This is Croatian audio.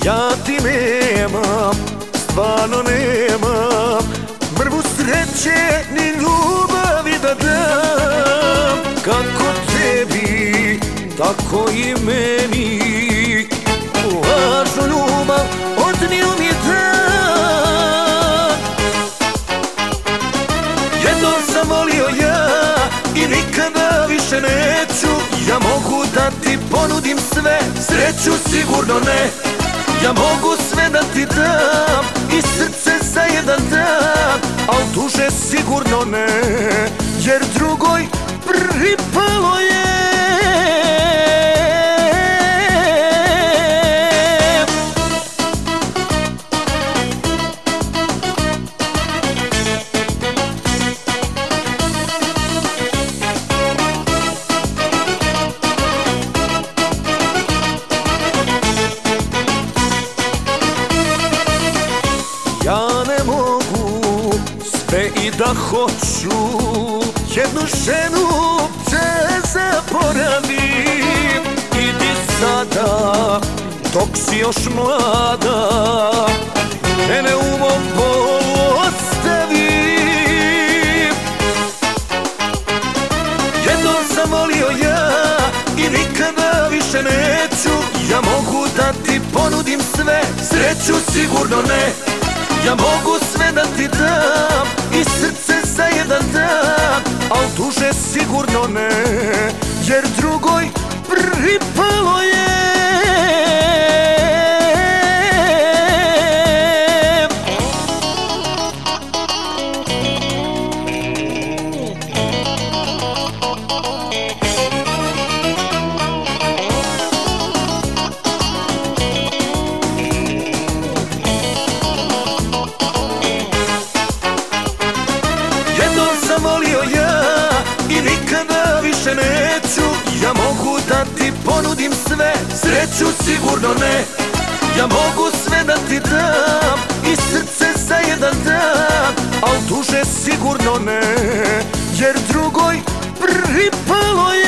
Ja ti nemam, stvarno nemam mrvu sreće ni ljubavi da dam. Kako tebi, tako i meni lažnu ljubav odnio mi dan. Jednom sam volio ja i nikada više neću. Ja mogu da ti ponudim sve, sreću sigurno ne. Ja mogu sve da ti dam i srce za jedan dan, al duže sigurno ne, jer drugoj pripalo je. Ja ne mogu sve i da hoću jednu ženu te zaboravim. Idi sada dok si još mlada, mene u mom bolu ostavi. Jednom sam volio ja i nikada više neću. Ja mogu da ti ponudim sve, sreću sigurno ne. Ja mogu sve da ti dam i srce za jedan dan, al duže sigurno ne, jer drugoj pripalo je. Volio ja i nikada više neću. Ja mogu da ti ponudim sve, sreću sigurno ne. Ja mogu sve da ti dam i srce za jedan dan, al duže sigurno ne, jer drugoj pripalo je.